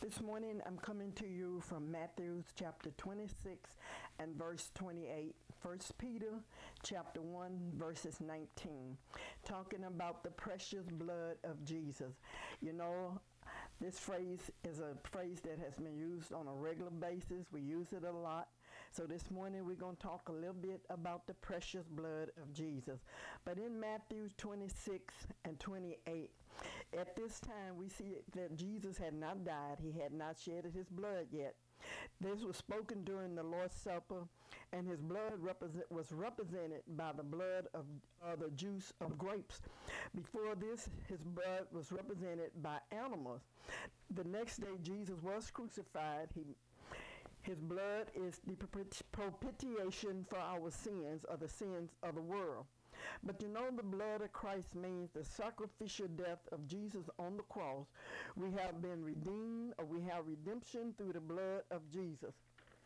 This morning I'm coming to you from Matthew chapter 26 and verse 28, 1 Peter chapter 1 verses 19, talking about the precious blood of Jesus. You know, this phrase is a phrase that has been used on a regular basis. We use it a lot. So this morning we're going to talk a little bit about the precious blood of Jesus. But in Matthew 26 and 28, at this time we see that Jesus had not died. He had not shedded his blood yet. This was spoken during the Lord's Supper, and his blood was represented by the blood of the juice of grapes. Before this, his blood was represented by animals. The next day Jesus was crucified. His blood is the propitiation for our sins, or the sins of the world. But you know, the blood of Christ means the sacrificial death of Jesus on the cross. We have been redeemed, or we have redemption through the blood of Jesus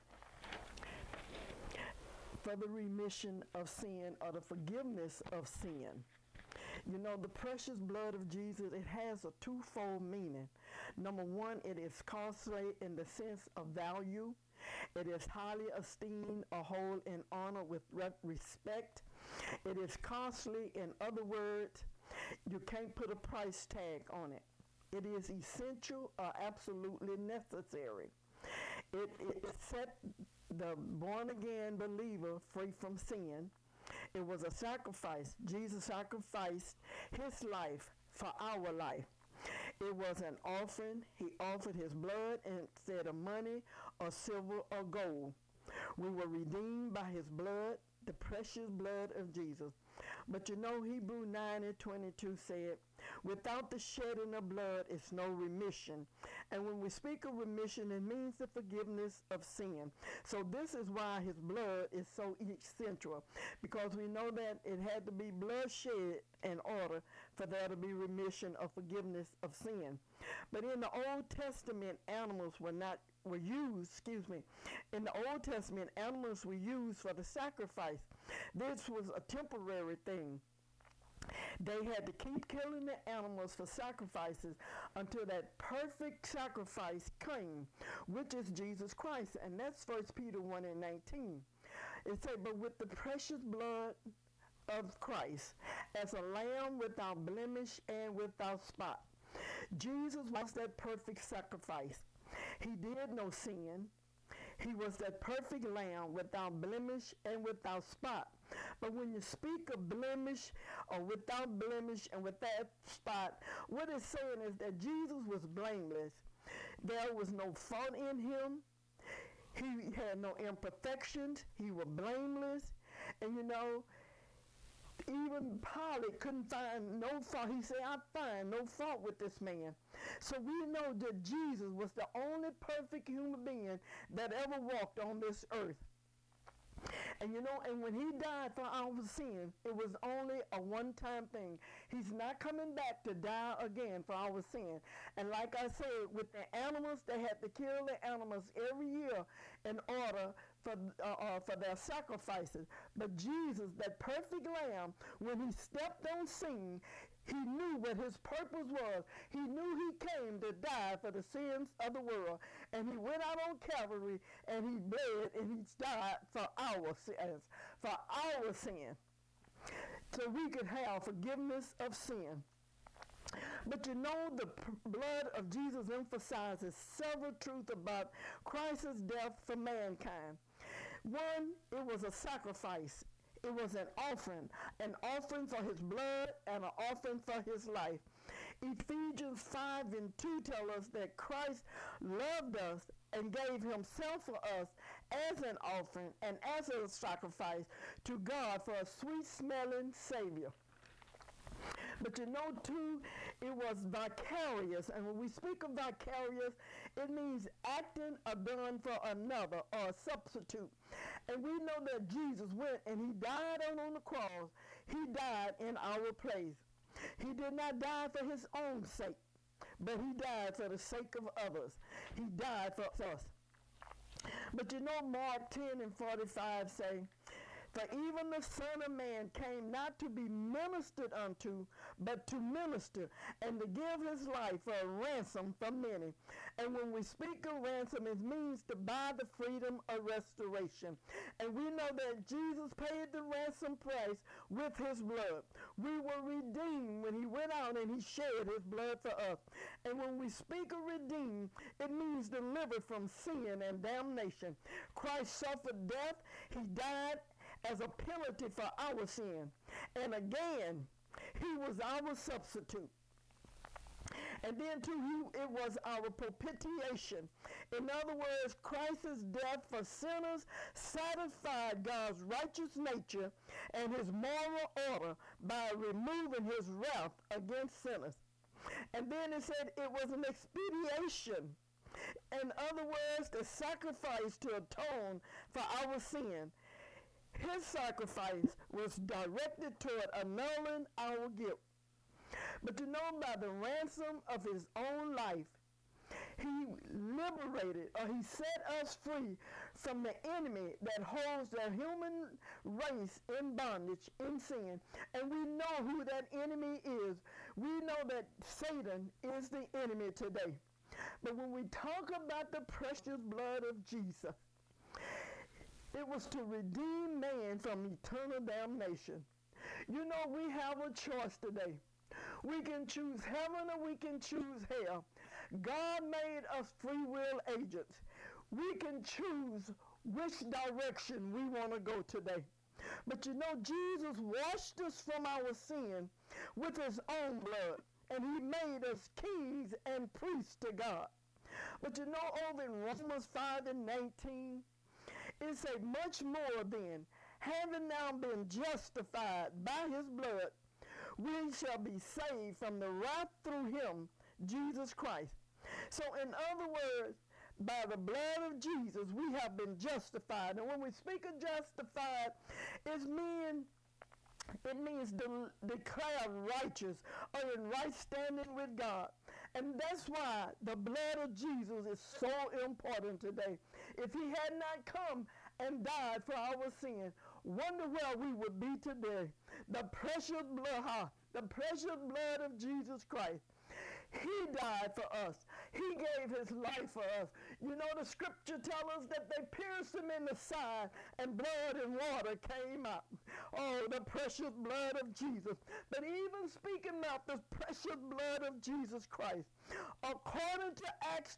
for the remission of sin, or the forgiveness of sin. You know, the precious blood of Jesus, it has a twofold meaning. Number one, it is costly in the sense of value. It is highly esteemed or held in honor with respect. It is costly. In other words, you can't put a price tag on it. It is essential or absolutely necessary. It set the born-again believer free from sin. It was a sacrifice. Jesus sacrificed his life for our life. It was an offering. He offered his blood instead of money or silver or gold. We were redeemed by his blood, the precious blood of Jesus. But you know, Hebrews 9:22 said, without the shedding of blood is no remission. And when we speak of remission, it means the forgiveness of sin. So this is why his blood is so essential, because we know that it had to be blood shed in order for there to be remission of forgiveness of sin. But in the Old Testament, animals were used. In the Old Testament, animals were used for the sacrifice. This was a temporary thing. They had to keep killing the animals for sacrifices until that perfect sacrifice came, which is Jesus Christ. And that's 1 Peter 1 and 19. It said, but with the precious blood of Christ, as a lamb without blemish and without spot. Jesus was that perfect sacrifice. He did no sin. He was that perfect lamb without blemish and without spot. But when you speak of blemish or without blemish and without spot, what it's saying is that Jesus was blameless. There was no fault in him. He had no imperfections. He was blameless. And you know, even Pilate couldn't find no fault. He said, I find no fault with this man. So we know that Jesus was the only perfect human being that ever walked on this earth. And you know, and when he died for our sin, it was only a one-time thing. He's not coming back to die again for our sin. And like I said, with the animals, they had to kill the animals every year in order for their sacrifices. But Jesus, that perfect lamb, when he stepped on scene, he knew what his purpose was. He knew he came to die for the sins of the world. And he went out on Calvary and he bled and he died for our sins. So we could have forgiveness of sin. But you know, the blood of Jesus emphasizes several truths about Christ's death for mankind. One, it was a sacrifice. It was an offering for his blood and an offering for his life. Ephesians 5 and 2 tell us that Christ loved us and gave himself for us as an offering and as a sacrifice to God for a sweet-smelling Savior. But you know, too, it was vicarious. And when we speak of vicarious, it means acting or done for another, or a substitute. And we know that Jesus went and he died on the cross. He died in our place. He did not die for his own sake, but he died for the sake of others. He died for us. But you know, Mark 10 and 45 say, For even the Son of Man came not to be ministered unto, but to minister, and to give his life for a ransom for many. And when we speak of ransom, it means to buy the freedom of restoration. And we know that Jesus paid the ransom price with his blood. We were redeemed when he went out and he shed his blood for us. And when we speak of redeemed, it means delivered from sin and damnation. Christ suffered death. He died as a penalty for our sin. And again, he was our substitute. And then too, it was our propitiation. In other words, Christ's death for sinners satisfied God's righteous nature and his moral order by removing his wrath against sinners. And then it said it was an expiation. In other words, the sacrifice to atone for our sin. His sacrifice was directed toward annulling our guilt. But you know, by the ransom of his own life, he liberated, or he set us free from the enemy that holds the human race in bondage, in sin. And we know who that enemy is. We know that Satan is the enemy today. But when we talk about the precious blood of Jesus, it was to redeem man from eternal damnation. You know, we have a choice today. We can choose heaven or we can choose hell. God made us free will agents. We can choose which direction we want to go today. But you know, Jesus washed us from our sin with his own blood, and he made us kings and priests to God. But you know, over in Romans 5:19, it says, much more then, having now been justified by his blood, we shall be saved from the wrath through him, Jesus Christ. So in other words, by the blood of Jesus, we have been justified. And when we speak of justified, it means declared righteous or in right standing with God. And that's why the blood of Jesus is so important today. If he had not come and died for our sin, wonder where we would be today. The precious blood of Jesus Christ. He died for us. He gave his life for us. You know, the scripture tells us that they pierced him in the side and blood and water came out. Oh, the precious blood of Jesus. But even speaking about the precious blood of Jesus Christ, according to Acts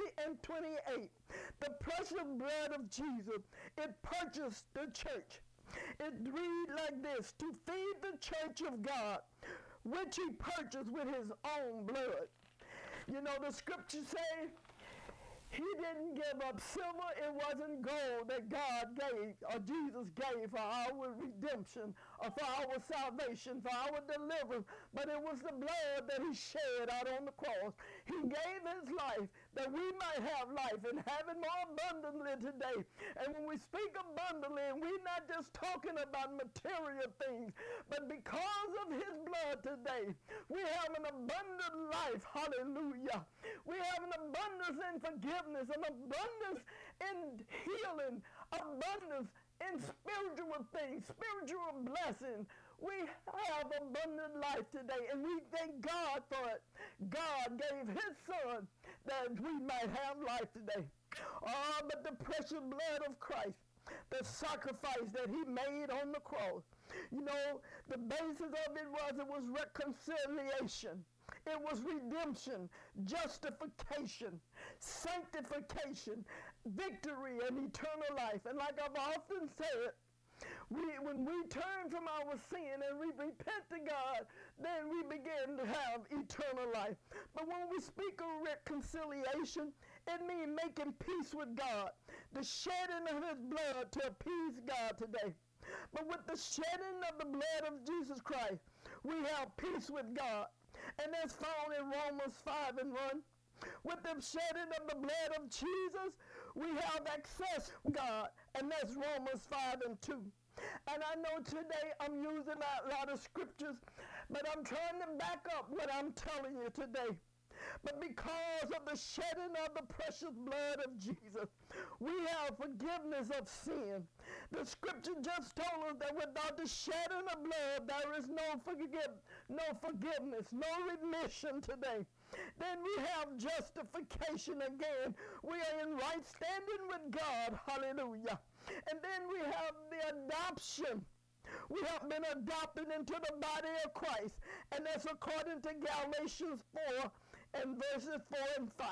20:28, the precious blood of Jesus, it purchased the church. It reads like this: to feed the church of God, which he purchased with his own blood. You know, the scriptures say he didn't give up silver. It wasn't gold that God gave or Jesus gave for our redemption or for our salvation, for our deliverance, but it was the blood that he shed out on the cross. He gave his life that we might have life and have it more abundantly today. And when we speak abundantly, we're not just talking about material things, but because of his blood today, we have an abundant life. Hallelujah. We have an abundance in forgiveness, an abundance in healing, abundance in spiritual things, spiritual blessings. We have abundant life today, and we thank God for it. God gave his son that we might have life today. Oh, but the precious blood of Christ, the sacrifice that he made on the cross, you know, the basis of it was reconciliation. It was redemption, justification, sanctification, victory, and eternal life. And like I've often said, when we turn from our sin and we repent to God, then we begin to have eternal life. But when we speak of reconciliation, it means making peace with God, the shedding of his blood to appease God today. But with the shedding of the blood of Jesus Christ, we have peace with God. And that's found in Romans 5:1. With the shedding of the blood of Jesus, we have access to God. And that's Romans 5:2. And I know today I'm using a lot of scriptures, but I'm trying to back up what I'm telling you today. But because of the shedding of the precious blood of Jesus, we have forgiveness of sin. The scripture just told us that without the shedding of blood, there is no forgiveness, no remission today. Then we have justification again. We are in right standing with God. Hallelujah. And then we have the adoption. We have been adopted into the body of Christ. And that's according to Galatians 4 and verses 4 and 5.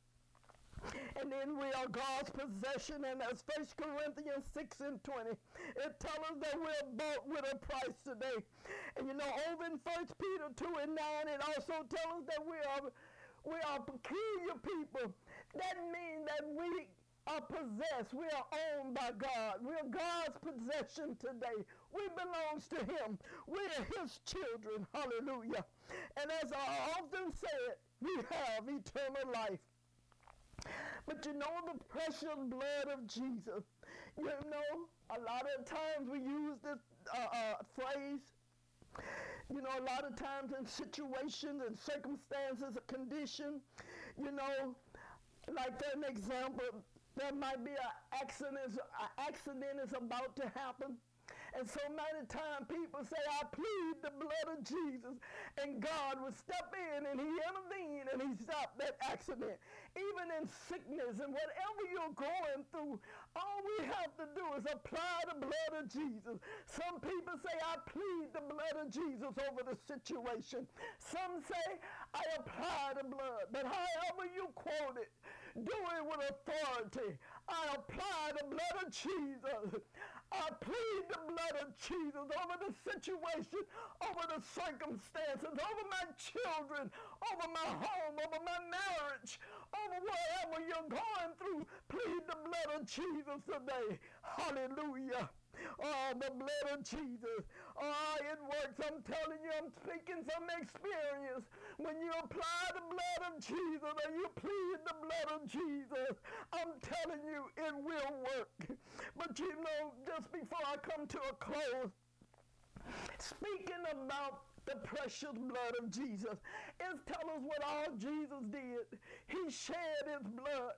And then we are God's possession, and that's 1 Corinthians 6 and 20. It tells us that we're bought with a price today. And you know, over in 1 Peter 2 and 9, it also tells us that we are peculiar people. That means that we are possessed. We are owned by God. We are God's possession today. We belong to Him. We are His children. Hallelujah. And as I often say, we have eternal life. But you know, the precious blood of Jesus, you know, a lot of times we use this phrase, you know, a lot of times in situations and circumstances, a condition, you know, like for an example, there might be an accident is about to happen. And so many times people say, I plead the blood of Jesus. And God will step in and He intervene and He stopped that accident. Even in sickness and whatever you're going through, all we have to do is apply the blood of Jesus. Some people say, I plead the blood of Jesus over the situation. Some say, I apply the blood. But however you quote it, do it with authority. I apply the blood of Jesus. I plead the blood of Jesus over the situation, over the circumstances, over my children, over my home, over my marriage, over whatever you're going through. Plead the blood of Jesus today. Hallelujah. Oh, the blood of Jesus. Oh, it works. I'm telling you, I'm speaking from experience. When you apply the blood of Jesus and you plead the blood of Jesus, I'm telling you, it will work. But you know, just before I come to a close, speaking about the precious blood of Jesus, it tells us what all Jesus did. He shed His blood.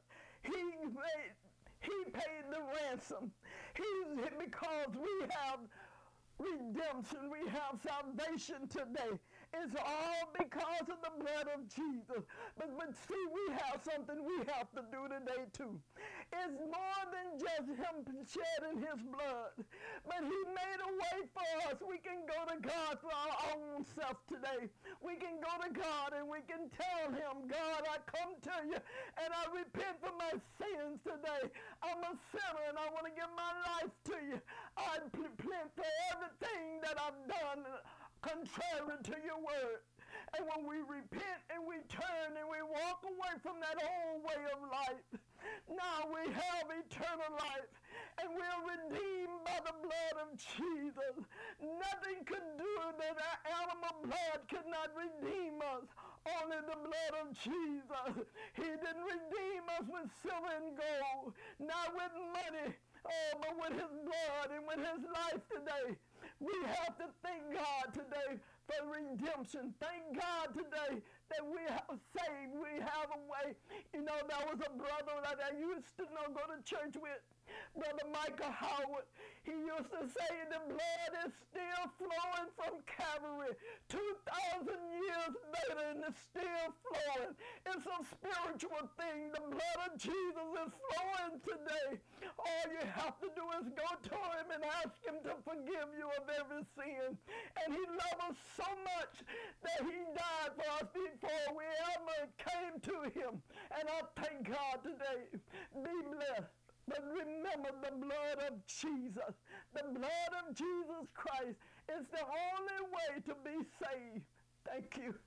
He paid the ransom. Because we have redemption, we have salvation today. It's all because of the blood of Jesus. But see, we have something we have to do today too. It's more than just Him shedding His blood. But He made a way for us. We can go to God for our own self today. We can go to God and we can tell Him, God, I come to you and I repent for my sins today. I'm a sinner and I want to give my life to you. I repent for everything that I've done contrary to your word. And when we repent and we turn and we walk away from that old way of life, now we have eternal life and we are redeemed by the blood of Jesus. Nothing could do that our animal blood could not redeem us. Only the blood of Jesus. He didn't redeem us with silver and gold, not with money, but with His blood and with His life today. We have to thank God today for redemption. Thank God today that we have saved. We have a way. You know, there was a brother that I used to go to church with, Brother Michael Howard. He used to say the blood is still flowing from Calvary 2,000 years later, and it's still flowing. It's a spiritual thing. The blood of Jesus is flowing today. All you have to do is go to Him and ask Him to forgive you of every sin. And He loves us so much that He died for us before we ever came to Him. And I thank God today. Be blessed. But remember the blood of Jesus. The blood of Jesus Christ is the only way to be saved. Thank you.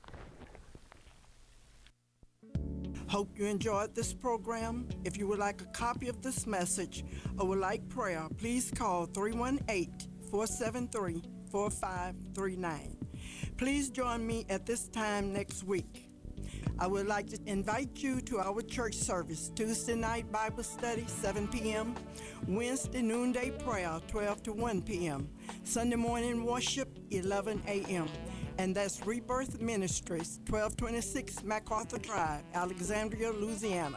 Hope you enjoyed this program. If you would like a copy of this message or would like prayer, please call 318-473-4539. Please join me at this time next week. I would like to invite you to our church service, Tuesday night Bible study, 7 p.m., Wednesday noonday prayer, 12 to 1 p.m., Sunday morning worship, 11 a.m., And that's Rebirth Ministries, 1226 MacArthur Drive, Alexandria, Louisiana,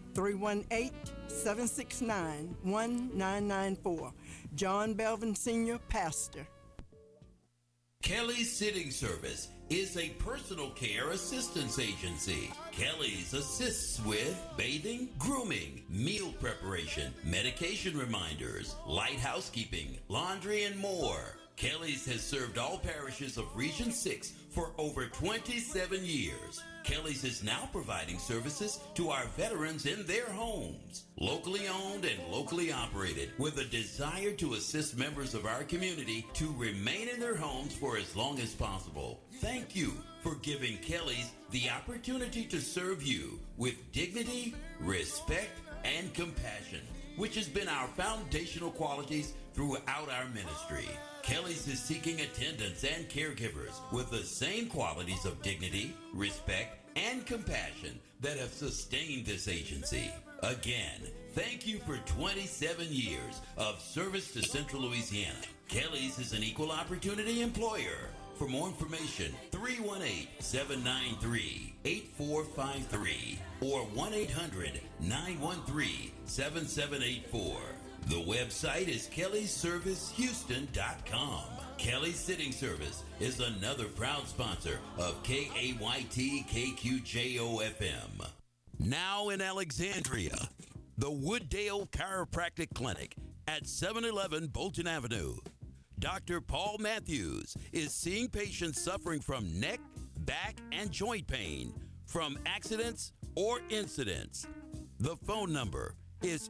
318-769-1994. John Belvin Sr., pastor. Kelly's Sitting Service is a personal care assistance agency. Kelly's assists with bathing, grooming, meal preparation, medication reminders, light housekeeping, laundry, and more. Kelly's has served all parishes of Region 6 for over 27 years. Kelly's is now providing services to our veterans in their homes. Locally owned and locally operated, with a desire to assist members of our community to remain in their homes for as long as possible. Thank you for giving Kelly's the opportunity to serve you with dignity, respect, and compassion, which has been our foundational qualities throughout our ministry. Kelly's is seeking attendants and caregivers with the same qualities of dignity, respect, and compassion that have sustained this agency. Again, thank you for 27 years of service to Central Louisiana. Kelly's is an equal opportunity employer. For more information, 318-793-8453 or 1-800-913-7784. The website is kellysservicehouston.com. Kelly's Sitting Service is another proud sponsor of KAYT KQJO FM. Now in Alexandria, the Wooddale Chiropractic Clinic at 711 Bolton Avenue. Dr. Paul Matthews is seeing patients suffering from neck, back, and joint pain from accidents or incidents. The phone number is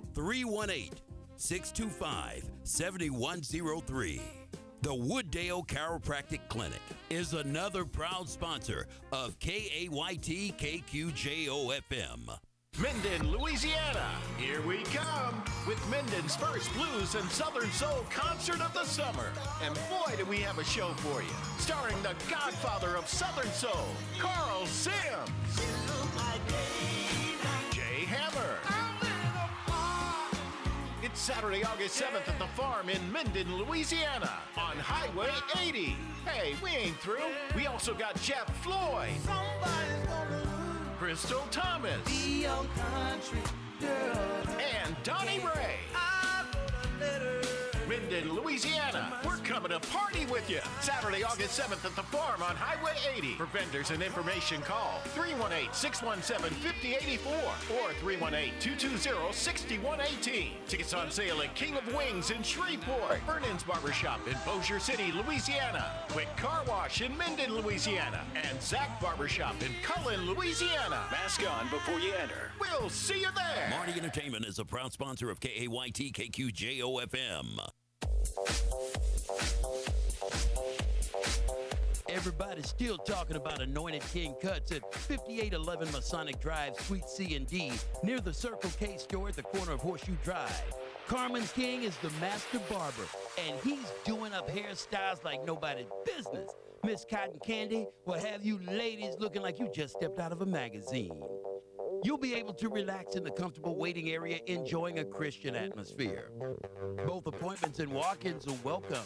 318-625-7103. The Wooddale Chiropractic Clinic is another proud sponsor of KAYT KQJO FM. Minden, Louisiana. Here we come with Minden's first blues and Southern Soul concert of the summer. And boy, do we have a show for you. Starring the godfather of Southern Soul, Carl Sims. Jay Hammer. It's Saturday, August 7th at the Farm in Minden, Louisiana on Highway 80. Hey, we ain't through. We also got Jeff Floyd. Crystal Thomas. Be your country girl. And Donnie Ray. Minden, Louisiana. We're coming to party with you. Saturday, August 7th at the Farm on Highway 80. For vendors and information, call 318-617-5084 or 318-220-6118. Tickets on sale at King of Wings in Shreveport, Vernon's Barbershop in Bossier City, Louisiana, Quick Car Wash in Minden, Louisiana, and Zach Barbershop in Cullen, Louisiana. Mask on before you enter. We'll see you there. Marty Entertainment is a proud sponsor of KAYT KQJO FM. Everybody's still talking about Anointed King Cuts at 5811 Masonic Drive, Suite C and D, near the Circle K store at the corner of Horseshoe Drive. Carmen King is the master barber, and he's doing up hairstyles like nobody's business. Miss Cotton Candy will have you ladies looking like you just stepped out of a magazine. You'll be able to relax in the comfortable waiting area, enjoying a Christian atmosphere. Both appointments and walk-ins are welcome.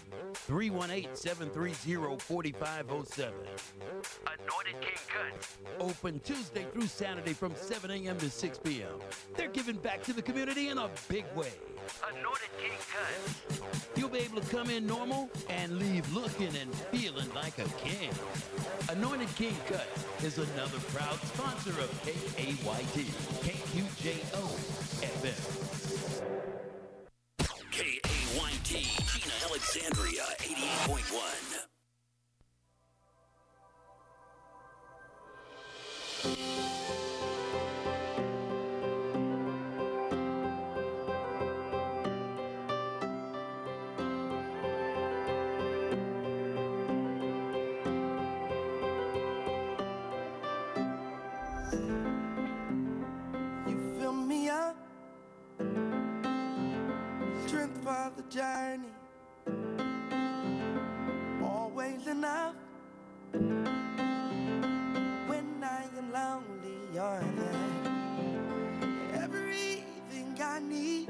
318-730-4507. Anointed King Cuts. Open Tuesday through Saturday from 7 a.m. to 6 p.m. They're giving back to the community in a big way. Anointed King Cuts. You'll be able to come in normal and leave looking and feeling like a king. Anointed King Cuts is another proud sponsor of KAYT, KQJO FM. KAYT, Gina Alexandria, 88.1. Strength for the journey, always enough. When I am lonely, you're there. Everything I need,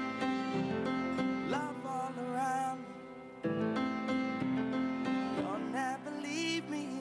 love all around me. You'll never leave me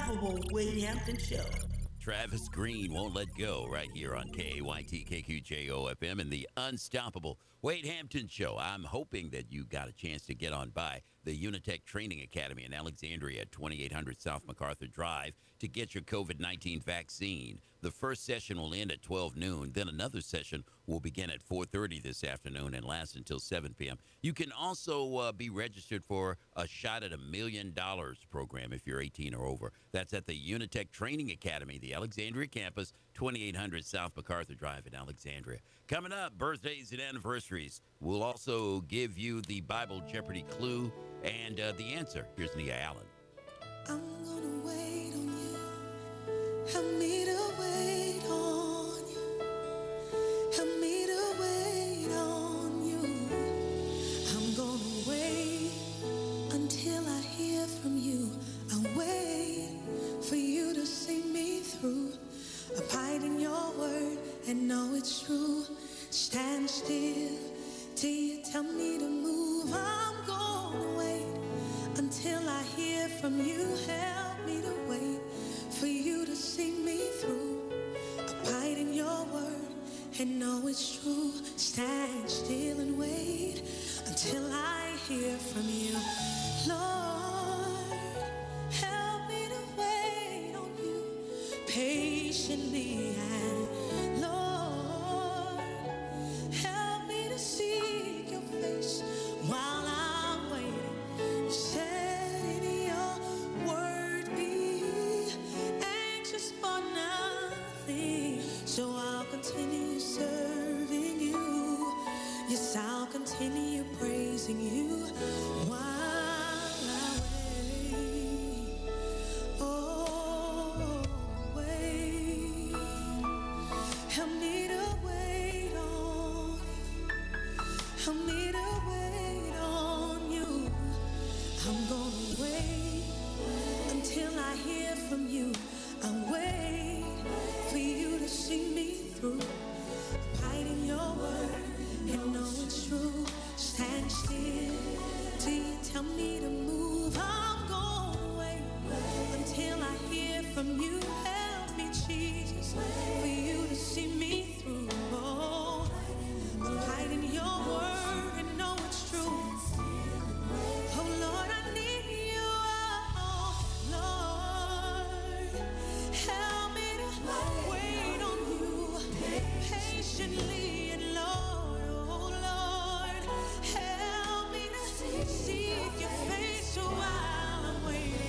unstoppable Wade Hampton Show. Travis Green won't let go right here on KAYT KQJO FM and the unstoppable Wade Hampton Show. I'm hoping that you got a chance to get on by the Unitech Training Academy in Alexandria at 2800 South MacArthur Drive to get your COVID-19 vaccine. The first session will end at 12 noon. Then another session will begin at 4:30 this afternoon and last until 7 p.m. You can also be registered for a Shot at $1 Million program if you're 18 or over. That's at the Unitech Training Academy, the Alexandria campus, 2800 South MacArthur Drive in Alexandria. Coming up, birthdays and anniversaries. We'll also give you the Bible Jeopardy clue and the answer. Here's Nia Allen. I'm gonna wait on you. Help me to wait on you. Help me to wait on you. I'm gonna wait until I hear from you. I'll wait for you to see me through. Abide in your word and know it's true. Stand still till you tell me to move. I'm gonna wait until I hear from you. Help me to wait for you to see me through. Abide in your word and know it's true. Stand still and wait until I hear from you. Lord, help me to wait on you patiently. And Lord, help me to seek your face while I'm waiting. You said in your word, be anxious for nothing. So I'll continue serving you. Yes, I'll continue praising you while I wait. Oh, wait. Help me to wait on you. Help me to wait on you. I'm gonna wait until I hear from you. I'll wait for you to see me through. Hide in your word and know it's true. Stand still till you tell me to move. I'm gonna wait until I hear from you. Help me, Jesus, for you to see me through. Oh, hide in your word and know it's true. Oh Lord, I need you. Oh Lord, help me to wait on you patiently. And Lord, oh Lord, help me to seek your face while I'm waiting.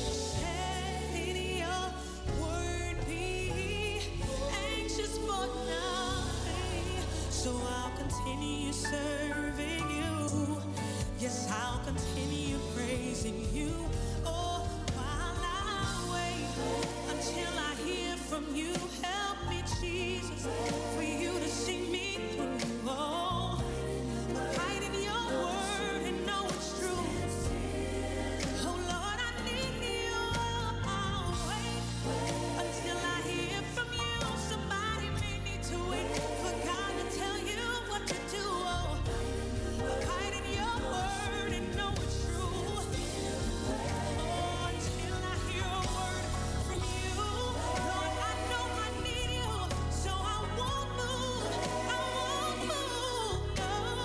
Say in your word, be anxious for nothing. So I'll continue serving you. Yes, I'll continue praising you. Oh, while I wait until I hear from you. Help me, Jesus, for you to see me through. Oh, hide in your word and know it's true. Oh, Lord, I need you. I'll wait until I hear from you. Somebody may need to wait for God to tell you what to do. Oh, hide in your word and know it's true. Oh, until I hear a word from you. Lord, I know I need you, so I won't move. I won't move.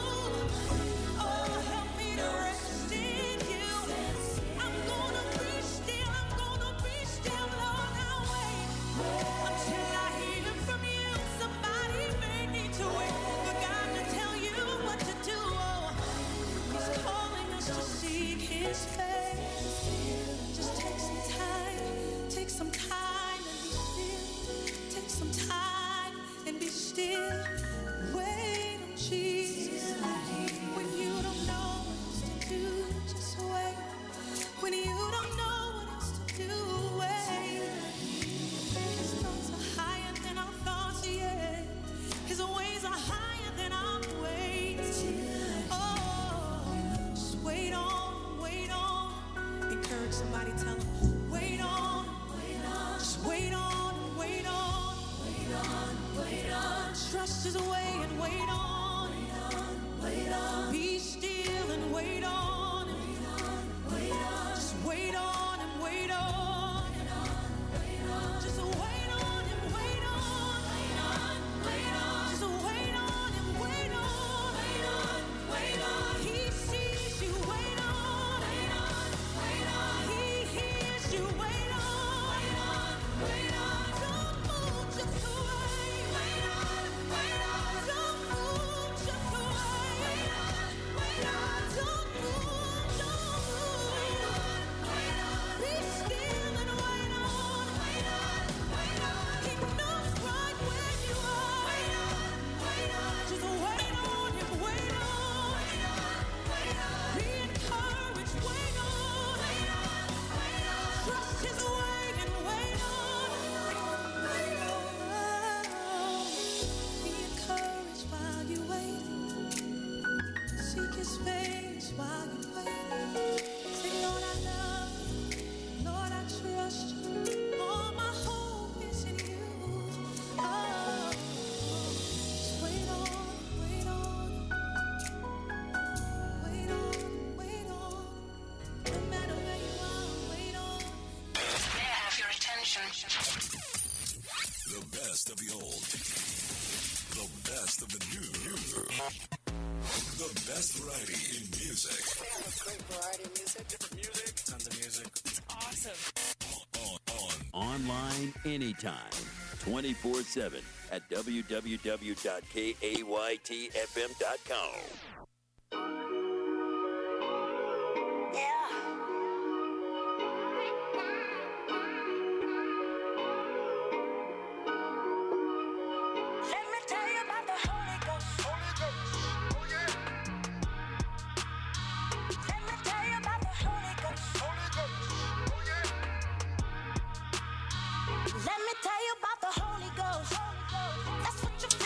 No. Oh, help me to rest in you. I'm gonna be still. I'm gonna be still, Lord. I'll wait until I hear from you. Somebody may need to wait for God to tell you what to do. Oh, He's calling us to seek His face. Just take some time. Take some time and be still. Take some time and be still. Wait on Jesus. When you don't know what else to do, just wait. When you don't know what else to do, wait. His thoughts are higher than our thoughts, yeah. His ways are higher than our ways. Oh, just wait on, wait on. Encourage somebody, tell them, wait on, just wait on, wait on, wait on. Trust His way and wait on, be still and wait on, just wait on and wait on. his face while you wait. Say, Lord, I love you. Lord, I trust you. All my hope is in you. Oh, just wait on, wait on, wait on, wait on. No matter where you are, wait on. May I have your attention? The best of the old. The best of the new. The best variety in music. We have a great variety of music. Different music. Tons of music. It's awesome. Online anytime. 24/7 at www.kaytfm.com.